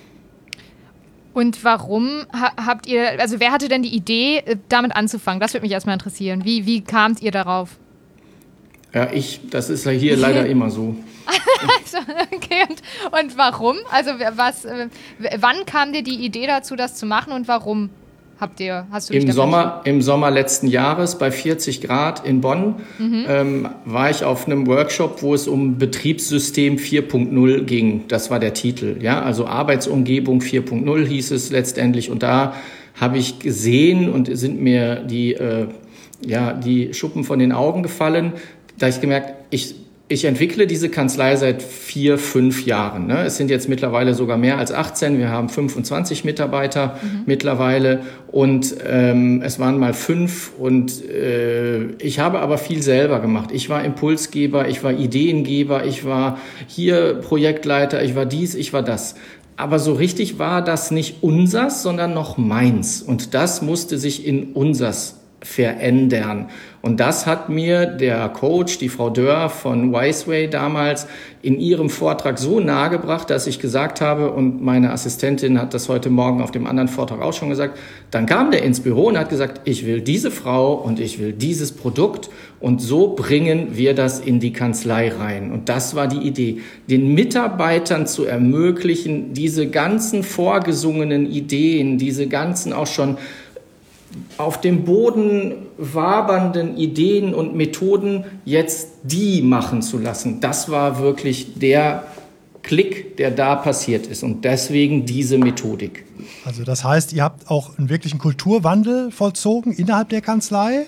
Und warum habt ihr, also wer hatte denn die Idee, damit anzufangen? Das würde mich erstmal interessieren. Wie kamt ihr darauf?
Ja, das ist ja hier leider immer so.
Okay, und warum? Also wann kam dir die Idee dazu, das zu machen und warum hast du dich
Im Sommer letzten Jahres bei 40 Grad in Bonn war ich auf einem Workshop, wo es um Betriebssystem 4.0 ging. Das war der Titel, ja, also Arbeitsumgebung 4.0 hieß es letztendlich. Und da habe ich gesehen und sind mir die Schuppen von den Augen gefallen. Da habe ich gemerkt, ich entwickle diese Kanzlei seit 4, 5 Jahren. Ne? Es sind jetzt mittlerweile sogar mehr als 18. Wir haben 25 Mitarbeiter mittlerweile und es waren mal 5 und ich habe aber viel selber gemacht. Ich war Impulsgeber, ich war Ideengeber, ich war hier Projektleiter, ich war dies, ich war das. Aber so richtig war das nicht unsers, sondern noch meins. Und das musste sich in unsers verändern. Und das hat mir der Coach, die Frau Dörr von Wiseway damals in ihrem Vortrag so nahegebracht, dass ich gesagt habe, und meine Assistentin hat das heute Morgen auf dem anderen Vortrag auch schon gesagt, dann kam der ins Büro und hat gesagt, ich will diese Frau und ich will dieses Produkt und so bringen wir das in die Kanzlei rein. Und das war die Idee, den Mitarbeitern zu ermöglichen, diese ganzen vorgesungenen Ideen, diese ganzen auch schon auf dem Boden wabernden Ideen und Methoden jetzt die machen zu lassen. Das war wirklich der Klick, der da passiert ist und deswegen diese Methodik.
Also das heißt, ihr habt auch einen wirklichen Kulturwandel vollzogen innerhalb der Kanzlei?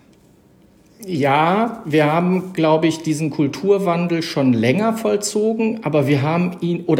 Ja, wir haben, glaube ich, diesen Kulturwandel schon länger vollzogen, aber wir haben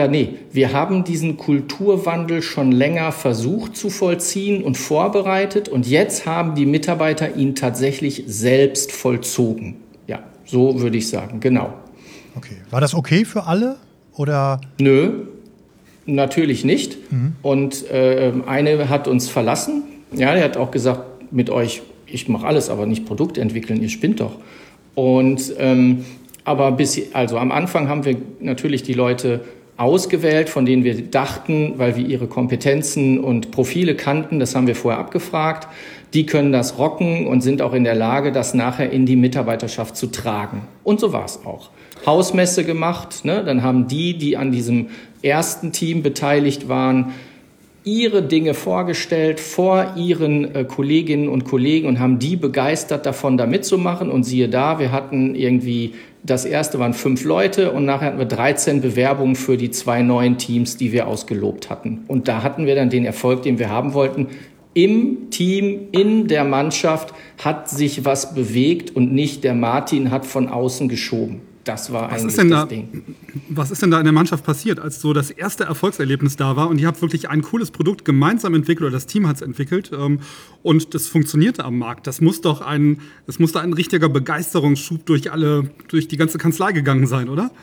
diesen Kulturwandel schon länger versucht zu vollziehen und vorbereitet und jetzt haben die Mitarbeiter ihn tatsächlich selbst vollzogen. Ja, so würde ich sagen, genau.
Okay. War das okay für alle oder?
Nö, natürlich nicht. Und eine hat uns verlassen. Ja, der hat auch gesagt, mit euch, ich mache alles, aber nicht Produkt entwickeln, ihr spinnt doch. Und aber also am Anfang haben wir natürlich die Leute ausgewählt, von denen wir dachten, weil wir ihre Kompetenzen und Profile kannten, das haben wir vorher abgefragt, die können das rocken und sind auch in der Lage, das nachher in die Mitarbeiterschaft zu tragen. Und so war es auch. Hausmesse gemacht, ne? Dann haben die an diesem ersten Team beteiligt waren, ihre Dinge vorgestellt vor ihren Kolleginnen und Kollegen und haben die begeistert davon, da mitzumachen. Und siehe da, wir hatten irgendwie, das erste waren 5 Leute und nachher hatten wir 13 Bewerbungen für die 2 neuen Teams, die wir ausgelobt hatten. Und da hatten wir dann den Erfolg, den wir haben wollten. Im Team, in der Mannschaft hat sich was bewegt und nicht der Martin hat von außen geschoben. Das war eigentlich das Ding.
Was ist denn da in der Mannschaft passiert, als so das erste Erfolgserlebnis da war und ihr habt wirklich ein cooles Produkt gemeinsam entwickelt oder das Team hat es entwickelt und das funktionierte am Markt? Das muss doch ein richtiger Begeisterungsschub durch die ganze Kanzlei gegangen sein, oder?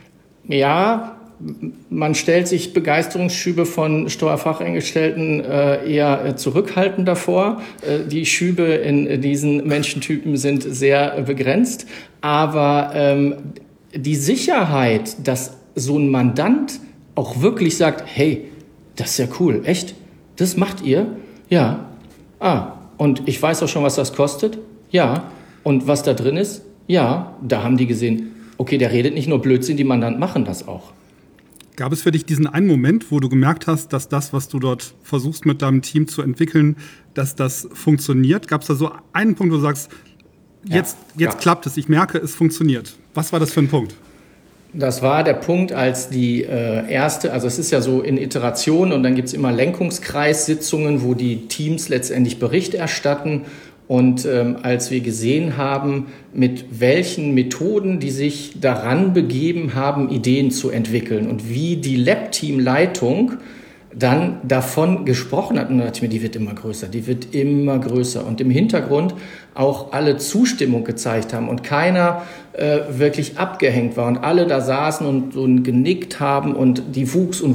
Ja, man stellt sich Begeisterungsschübe von Steuerfachangestellten eher zurückhaltender vor. Die Schübe in diesen Menschentypen sind sehr begrenzt. Aber die Sicherheit, dass so ein Mandant auch wirklich sagt, hey, das ist ja cool, echt? Das macht ihr? Ja. Und ich weiß auch schon, was das kostet? Ja. Und was da drin ist? Ja. Da haben die gesehen, okay, der redet nicht nur Blödsinn, die Mandanten machen das auch.
Gab es für dich diesen einen Moment, wo du gemerkt hast, dass das, was du dort versuchst mit deinem Team zu entwickeln, dass das funktioniert? Gab es da so einen Punkt, wo du sagst, jetzt klappt es, ich merke, es funktioniert? Was war das für ein Punkt?
Das war der Punkt, als die erste, also es ist ja so in Iteration und dann gibt es immer Lenkungskreissitzungen, wo die Teams letztendlich Bericht erstatten. Und als wir gesehen haben, mit welchen Methoden die sich daran begeben haben, Ideen zu entwickeln und wie die Lab-Team-Leitung dann davon gesprochen hat, und da dachte ich mir, die wird immer größer. Und im Hintergrund auch alle Zustimmung gezeigt haben und keiner wirklich abgehängt war und alle da saßen und so genickt haben und die wuchs.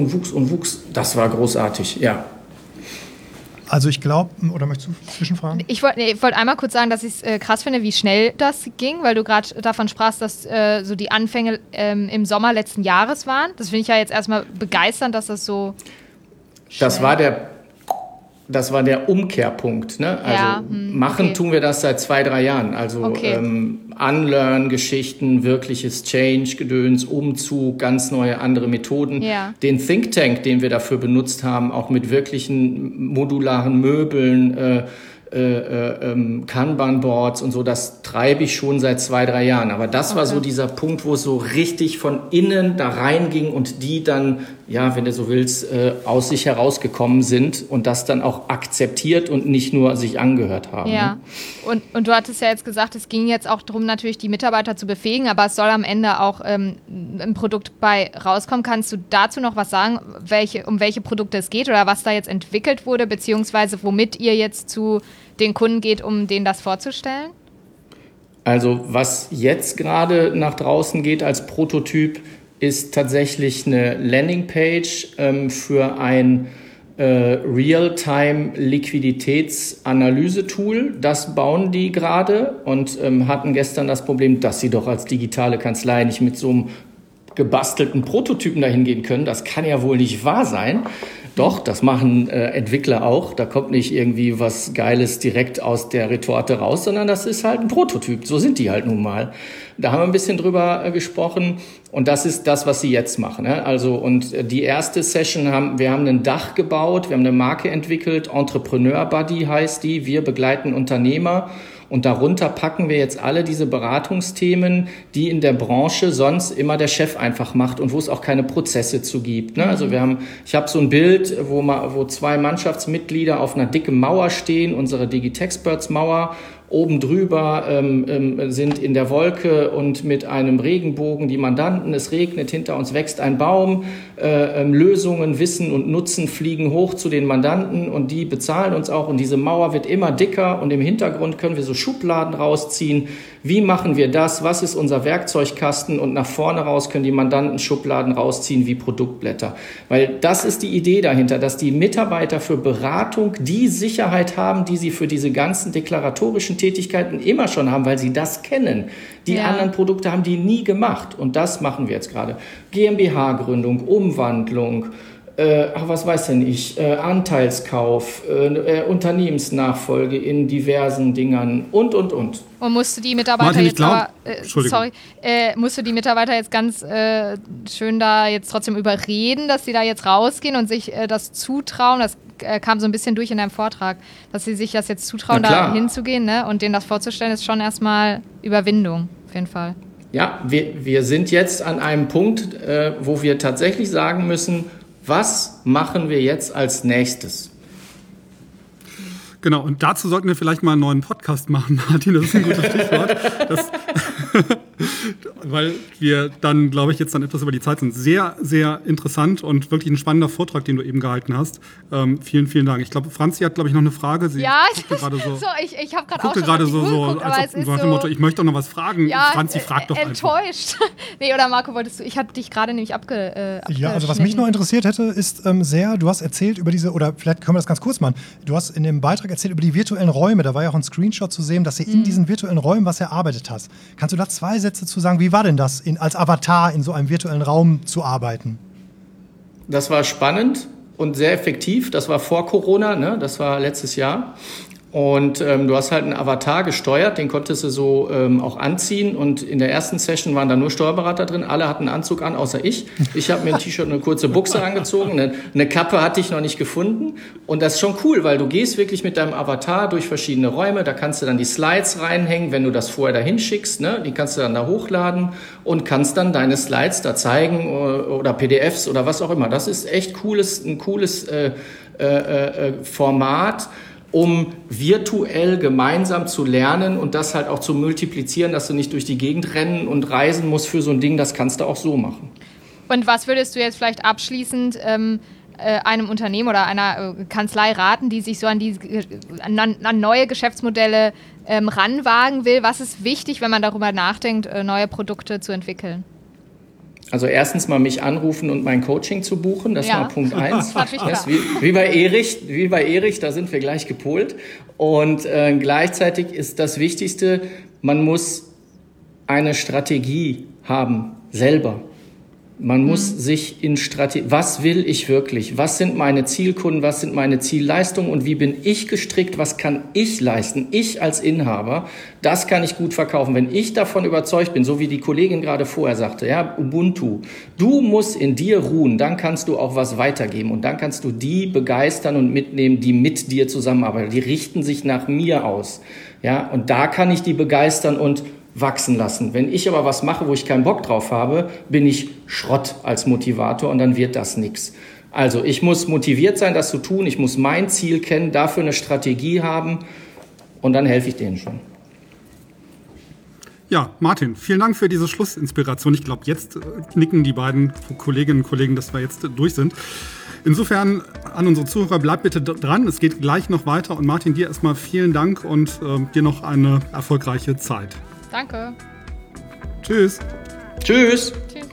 Das war großartig, ja.
Also ich glaube, oder möchtest du zwischenfragen?
Ich wollte einmal kurz sagen, dass ich es krass finde, wie schnell das ging, weil du gerade davon sprachst, dass so die Anfänge im Sommer letzten Jahres waren. Das finde ich ja jetzt erstmal begeisternd, dass das so schnell... Das war der Umkehrpunkt. Ne? Also machen tun wir das seit 2-3 Jahren. Also Unlearn-Geschichten, wirkliches Change-Gedöns, Umzug, ganz neue andere Methoden. Ja. Den Think Tank, den wir dafür benutzt haben, auch mit wirklichen modularen Möbeln, Kanban-Boards und so, das treibe ich schon seit 2-3 Jahren. Aber das war so dieser Punkt, wo es so richtig von innen da reinging und die dann
wenn du so willst, aus sich herausgekommen sind und das dann auch akzeptiert und nicht nur sich angehört haben.
Ja, und du hattest ja jetzt gesagt, es ging jetzt auch darum, natürlich die Mitarbeiter zu befähigen, aber es soll am Ende auch ein Produkt bei rauskommen. Kannst du dazu noch was sagen, um welche Produkte es geht oder was da jetzt entwickelt wurde, beziehungsweise womit ihr jetzt zu den Kunden geht, um denen das vorzustellen?
Also was jetzt gerade nach draußen geht als Prototyp, ist tatsächlich eine Landingpage für ein Real-Time-Liquiditätsanalyse-Tool. Das bauen die gerade und hatten gestern das Problem, dass sie doch als digitale Kanzlei nicht mit so einem gebastelten Prototypen dahin gehen können. Das kann ja wohl nicht wahr sein. Doch, das machen Entwickler auch. Da kommt nicht irgendwie was Geiles direkt aus der Retorte raus, sondern das ist halt ein Prototyp. So sind die halt nun mal. Da haben wir ein bisschen drüber gesprochen und das ist das, was sie jetzt machen. Ne? Also und die erste Session wir haben ein Dach gebaut, wir haben eine Marke entwickelt, Entrepreneur Buddy heißt die. Wir begleiten Unternehmer. Und darunter packen wir jetzt alle diese Beratungsthemen, die in der Branche sonst immer der Chef einfach macht und wo es auch keine Prozesse zu gibt. Ne? Also ich habe so ein Bild, wo 2 Mannschaftsmitglieder auf einer dicken Mauer stehen, unsere Digitexperts-Mauer. Oben drüber sind in der Wolke und mit einem Regenbogen die Mandanten. Es regnet, hinter uns wächst ein Baum. Lösungen, Wissen und Nutzen fliegen hoch zu den Mandanten und die bezahlen uns auch. Und diese Mauer wird immer dicker und im Hintergrund können wir so Schubladen rausziehen. Wie machen wir das? Was ist unser Werkzeugkasten? Und nach vorne raus können die Mandanten Schubladen rausziehen wie Produktblätter. Weil das ist die Idee dahinter, dass die Mitarbeiter für Beratung die Sicherheit haben, die sie für diese ganzen deklaratorischen Tätigkeiten immer schon haben, weil sie das kennen. Die anderen Produkte haben die nie gemacht. Und das machen wir jetzt gerade. GmbH-Gründung, Umwandlung, was weiß denn ich, Anteilskauf, Unternehmensnachfolge in diversen Dingern und. Und
musst du die Mitarbeiter musst du die Mitarbeiter jetzt ganz schön da jetzt trotzdem überreden, dass sie da jetzt rausgehen und sich das zutrauen? Das kam so ein bisschen durch in deinem Vortrag, dass sie sich das jetzt zutrauen, da hinzugehen, ne? Und denen das vorzustellen, ist schon erstmal Überwindung, auf jeden Fall.
Ja, wir sind jetzt an einem Punkt, wo wir tatsächlich sagen müssen, was machen wir jetzt als nächstes?
Genau, und dazu sollten wir vielleicht mal einen neuen Podcast machen, Martin, das ist ein gutes Stichwort. Weil wir dann, glaube ich, jetzt dann etwas über die Zeit sind. Sehr, sehr interessant und wirklich ein spannender Vortrag, den du eben gehalten hast. Vielen, vielen Dank. Ich glaube, Franzi hat, glaube ich, noch eine Frage.
Ich habe gerade auch schon
als ob nach dem Motto, ich möchte doch noch was fragen.
Ja,
Franzi, frag doch
enttäuscht.
einfach.
Nee, oder Marco, ich hatte dich gerade nämlich
Ja, also was mich noch interessiert hätte, ist du hast erzählt über diese, oder vielleicht können wir das ganz kurz machen, du hast in dem Beitrag erzählt über die virtuellen Räume, da war ja auch ein Screenshot zu sehen, dass ihr in diesen virtuellen Räumen was erarbeitet hast. Kannst du da 2 Sätze zu sagen, wie war denn das, als Avatar in so einem virtuellen Raum zu arbeiten?
Das war spannend und sehr effektiv. Das war vor Corona, ne? Das war letztes Jahr. Und du hast halt einen Avatar gesteuert, den konntest du so auch anziehen. Und in der ersten Session waren da nur Steuerberater drin. Alle hatten einen Anzug an, außer ich. Ich habe mir ein T-Shirt und eine kurze Buchse angezogen. Eine Kappe hatte ich noch nicht gefunden. Und das ist schon cool, weil du gehst wirklich mit deinem Avatar durch verschiedene Räume. Da kannst du dann die Slides reinhängen, wenn du das vorher dahin schickst. Ne? Die kannst du dann da hochladen und kannst dann deine Slides da zeigen oder PDFs oder was auch immer. Das ist echt ein cooles Format, um virtuell gemeinsam zu lernen und das halt auch zu multiplizieren, dass du nicht durch die Gegend rennen und reisen musst für so ein Ding, das kannst du auch so machen.
Und was würdest du jetzt vielleicht abschließend einem Unternehmen oder einer Kanzlei raten, die sich so an neue Geschäftsmodelle ranwagen will? Was ist wichtig, wenn man darüber nachdenkt, neue Produkte zu entwickeln?
Also erstens mal mich anrufen und mein Coaching zu buchen, das war Punkt 1. Das wie bei Erich, da sind wir gleich gepolt. Und gleichzeitig ist das Wichtigste, man muss eine Strategie haben, selber. Man muss sich was will ich wirklich? Was sind meine Zielkunden? Was sind meine Zielleistungen? Und wie bin ich gestrickt? Was kann ich leisten? Ich als Inhaber, das kann ich gut verkaufen. Wenn ich davon überzeugt bin, so wie die Kollegin gerade vorher sagte, ja, Ubuntu, du musst in dir ruhen, dann kannst du auch was weitergeben. Und dann kannst du die begeistern und mitnehmen, die mit dir zusammenarbeiten. Die richten sich nach mir aus. Ja, und da kann ich die begeistern und wachsen lassen. Wenn ich aber was mache, wo ich keinen Bock drauf habe, bin ich Schrott als Motivator und dann wird das nichts. Also ich muss motiviert sein, das zu tun. Ich muss mein Ziel kennen, dafür eine Strategie haben und dann helfe ich denen schon.
Ja, Martin, vielen Dank für diese Schlussinspiration. Ich glaube, jetzt nicken die beiden Kolleginnen und Kollegen, dass wir jetzt durch sind. Insofern an unsere Zuhörer, bleibt bitte dran. Es geht gleich noch weiter. Und Martin, dir erstmal vielen Dank und dir noch eine erfolgreiche Zeit.
Danke.
Tschüss.
Tschüss.
Tschüss.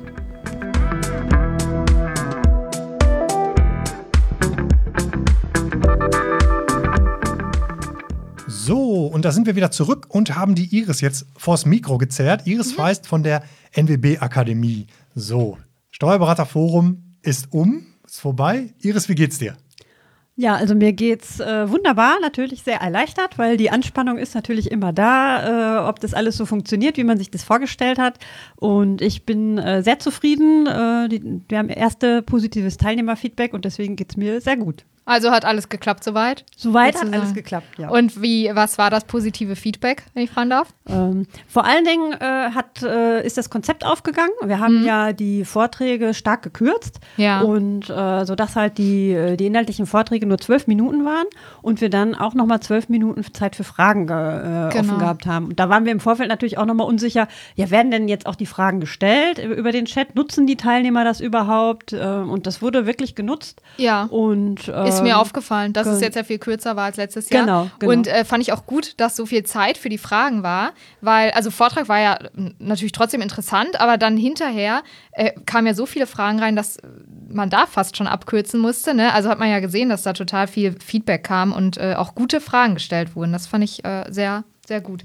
So, und da sind wir wieder zurück und haben die Iris jetzt vors Mikro gezerrt. Iris Feist von der NWB-Akademie. So, Steuerberaterforum ist vorbei. Iris, wie geht's dir?
Ja, also mir geht's wunderbar, natürlich sehr erleichtert, weil die Anspannung ist natürlich immer da, ob das alles so funktioniert, wie man sich das vorgestellt hat. Und ich bin sehr zufrieden. Wir haben erste positives Teilnehmerfeedback und deswegen geht's mir sehr gut.
Also hat alles geklappt soweit?
Soweit hat alles geklappt, ja.
Und was war das positive Feedback, wenn ich fragen darf?
Vor allen Dingen ist das Konzept aufgegangen. Wir haben ja die Vorträge stark gekürzt und sodass halt die inhaltlichen Vorträge nur 12 Minuten waren und wir dann auch nochmal 12 Minuten Zeit für Fragen offen gehabt haben. Und da waren wir im Vorfeld natürlich auch nochmal unsicher, ja, werden denn jetzt auch die Fragen gestellt über den Chat? Nutzen die Teilnehmer das überhaupt? Und das wurde wirklich genutzt.
Ja.
Und
ist mir aufgefallen, dass es jetzt ja viel kürzer war als letztes Jahr.
Genau.
Und fand ich auch gut, dass so viel Zeit für die Fragen war, weil, also Vortrag war ja natürlich trotzdem interessant, aber dann hinterher kamen ja so viele Fragen rein, dass man da fast schon abkürzen musste. Ne? Also hat man ja gesehen, dass da total viel Feedback kam und auch gute Fragen gestellt wurden. Das fand ich sehr, sehr gut.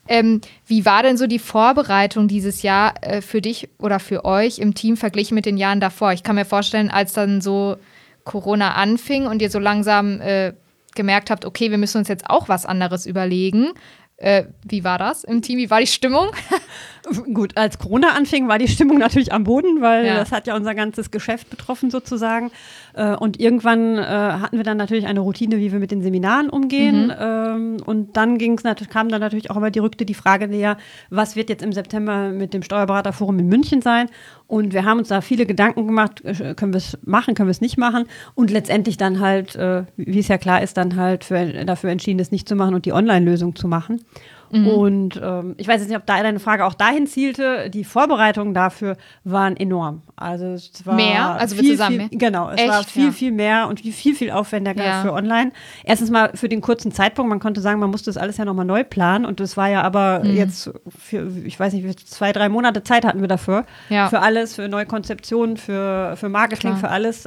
Wie war denn so die Vorbereitung dieses Jahr für dich oder für euch im Team verglichen mit den Jahren davor? Ich kann mir vorstellen, als dann so Corona anfing und ihr so langsam gemerkt habt, okay, wir müssen uns jetzt auch was anderes überlegen. Wie war das im Team? Wie war die Stimmung?
Gut, als Corona anfing, war die Stimmung natürlich am Boden, weil das hat ja unser ganzes Geschäft betroffen sozusagen. Und irgendwann hatten wir dann natürlich eine Routine, wie wir mit den Seminaren umgehen. Und dann kam dann natürlich auch immer die Frage näher, was wird jetzt im September mit dem Steuerberaterforum in München sein? Und wir haben uns da viele Gedanken gemacht, können wir es machen, können wir es nicht machen? Und letztendlich dann halt, wie es ja klar ist, dann halt dafür entschieden, es nicht zu machen und die Online-Lösung zu machen. Und ich weiß jetzt nicht, ob deine Frage auch dahin zielte. Die Vorbereitungen dafür waren enorm. Also es war
mehr? Also
viel,
zusammen
viel, genau, es war viel mehr und viel aufwendiger für online. Erstens mal für den kurzen Zeitpunkt. Man konnte sagen, man musste das alles ja nochmal neu planen. Und das war ja aber jetzt ich weiß nicht, 2-3 Monate Zeit hatten wir dafür. Ja. Für alles, für Neukonzeption, für Marketing, für alles.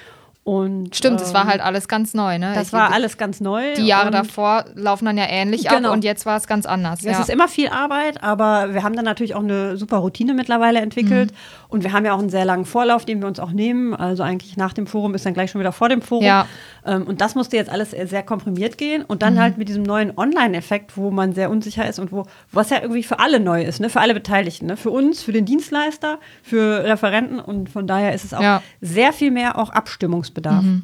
Und,
stimmt, das war halt alles ganz neu, ne?
Das war alles ganz neu.
Die Jahre davor laufen dann ja ähnlich ab und jetzt war es ganz anders.
Es ist immer viel Arbeit, aber wir haben dann natürlich auch eine super Routine mittlerweile entwickelt und wir haben ja auch einen sehr langen Vorlauf, den wir uns auch nehmen. Also eigentlich nach dem Forum ist dann gleich schon wieder vor dem Forum. Ja. Und das musste jetzt alles sehr komprimiert gehen und dann halt mit diesem neuen Online-Effekt, wo man sehr unsicher ist und was ja irgendwie für alle neu ist, ne? Für alle Beteiligten, ne? Für uns, für den Dienstleister, für Referenten und von daher ist es auch sehr viel mehr auch Abstimmungsbedarf.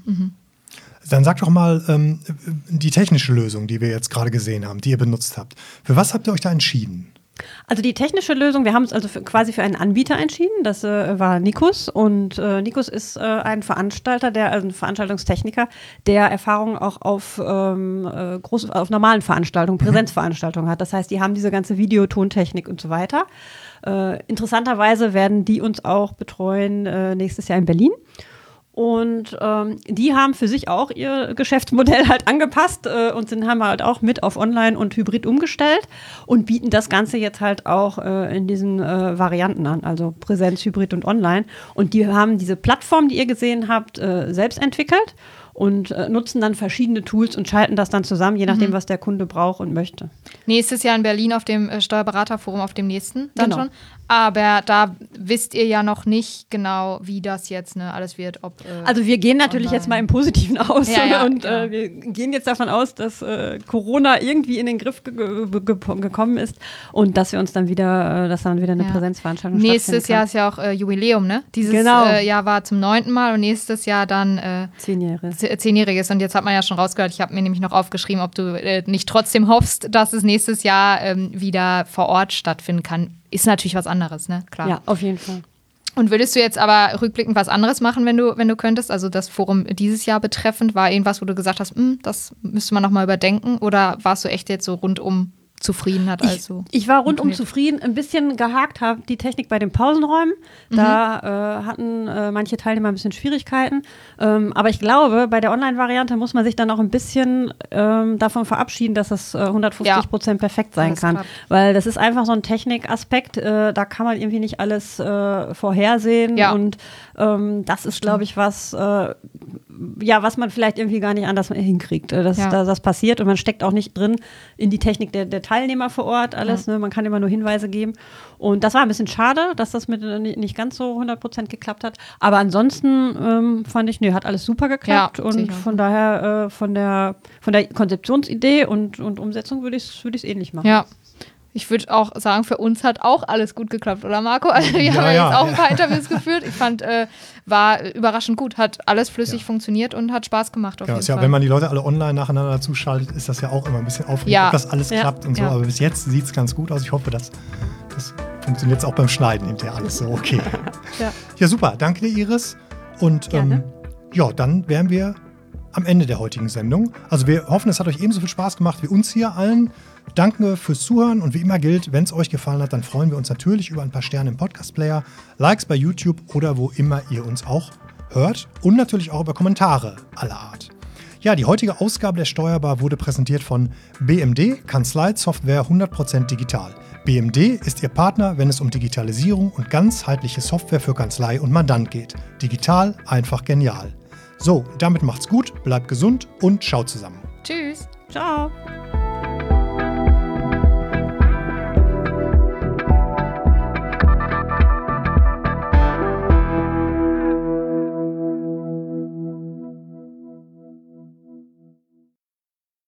Dann sag doch mal die technische Lösung, die wir jetzt gerade gesehen haben, die ihr benutzt habt. Für was habt ihr euch da entschieden?
Also die technische Lösung, wir haben uns also quasi für einen Anbieter entschieden, das war Nikus und Nikus ist ein Veranstalter, ein Veranstaltungstechniker, der Erfahrung auch auf normalen Veranstaltungen, Präsenzveranstaltungen hat. Das heißt, die haben diese ganze Videotontechnik und so weiter. Interessanterweise werden die uns auch betreuen nächstes Jahr in Berlin. Und die haben für sich auch ihr Geschäftsmodell halt angepasst und haben halt auch mit auf Online und Hybrid umgestellt und bieten das Ganze jetzt halt auch in diesen Varianten an, also Präsenz, Hybrid und Online. Und die haben diese Plattform, die ihr gesehen habt, selbst entwickelt und nutzen dann verschiedene Tools und schalten das dann zusammen, je nachdem, was der Kunde braucht und möchte.
Nächstes Jahr in Berlin auf dem Steuerberaterforum, auf dem nächsten dann schon. Aber da wisst ihr ja noch nicht genau, wie das jetzt alles wird.
Also wir gehen natürlich jetzt mal im Positiven aus und
genau.
Wir gehen jetzt davon aus, dass Corona irgendwie in den Griff gekommen ist und dass wir uns dann wieder, dass dann wieder eine Präsenzveranstaltung
nächstes Jahr ist ja auch Jubiläum, ne? Dieses Jahr war zum 9. Mal und nächstes Jahr dann 10-jähriges. Und jetzt hat man ja schon rausgehört, ich habe mir nämlich noch aufgeschrieben, ob du nicht trotzdem hoffst, dass es nächstes Jahr wieder vor Ort stattfinden kann. Ist natürlich was anderes, ne? Klar.
Ja, auf jeden Fall.
Und würdest du jetzt aber rückblickend was anderes machen, wenn du könntest? Also das Forum dieses Jahr betreffend, war irgendwas, wo du gesagt hast, das müsste man nochmal überdenken? Oder warst du echt jetzt so rundum zufrieden?
Ich war rundum zufrieden. Ein bisschen gehakt habe die Technik bei den Pausenräumen. Da hatten manche Teilnehmer ein bisschen Schwierigkeiten. Aber ich glaube, bei der Online-Variante muss man sich dann auch ein bisschen davon verabschieden, dass das 150% perfekt sein kann. Klar. Weil das ist einfach so ein Technikaspekt. Da kann man irgendwie nicht alles vorhersehen. Ja. Und das ist, glaube ich, was was man vielleicht irgendwie gar nicht anders hinkriegt. Das passiert und man steckt auch nicht drin in die Technik der Teilnehmer vor Ort, alles. Ne? Man kann immer nur Hinweise geben. Und das war ein bisschen schade, dass das mit nicht ganz so 100% geklappt hat. Aber ansonsten fand ich, hat alles super geklappt. Ja, und von daher, von der Konzeptionsidee und Umsetzung würde ich es ähnlich machen.
Ja. Ich würde auch sagen, für uns hat auch alles gut geklappt, oder Marco? Also wir haben jetzt auch ein paar Interviews geführt. Ich fand, war überraschend gut. Hat alles flüssig funktioniert und hat Spaß gemacht auf jeden Fall.
Wenn man die Leute alle online nacheinander zuschaltet, ist das ja auch immer ein bisschen aufregend, ob das alles klappt und so. Aber bis jetzt sieht es ganz gut aus. Ich hoffe, das funktioniert jetzt auch beim Schneiden hinterher alles so okay. Ja, super. Danke dir, Iris. Und dann wären wir am Ende der heutigen Sendung. Also wir hoffen, es hat euch ebenso viel Spaß gemacht wie uns hier allen. Danke fürs Zuhören und wie immer gilt, wenn es euch gefallen hat, dann freuen wir uns natürlich über ein paar Sterne im Podcast-Player, Likes bei YouTube oder wo immer ihr uns auch hört und natürlich auch über Kommentare aller Art. Ja, die heutige Ausgabe der Steuerbar wurde präsentiert von BMD, Kanzleisoftware 100% digital. BMD ist Ihr Partner, wenn es um Digitalisierung und ganzheitliche Software für Kanzlei und Mandant geht. Digital, einfach genial. So, damit macht's gut, bleibt gesund und ciao zusammen.
Tschüss.
Ciao.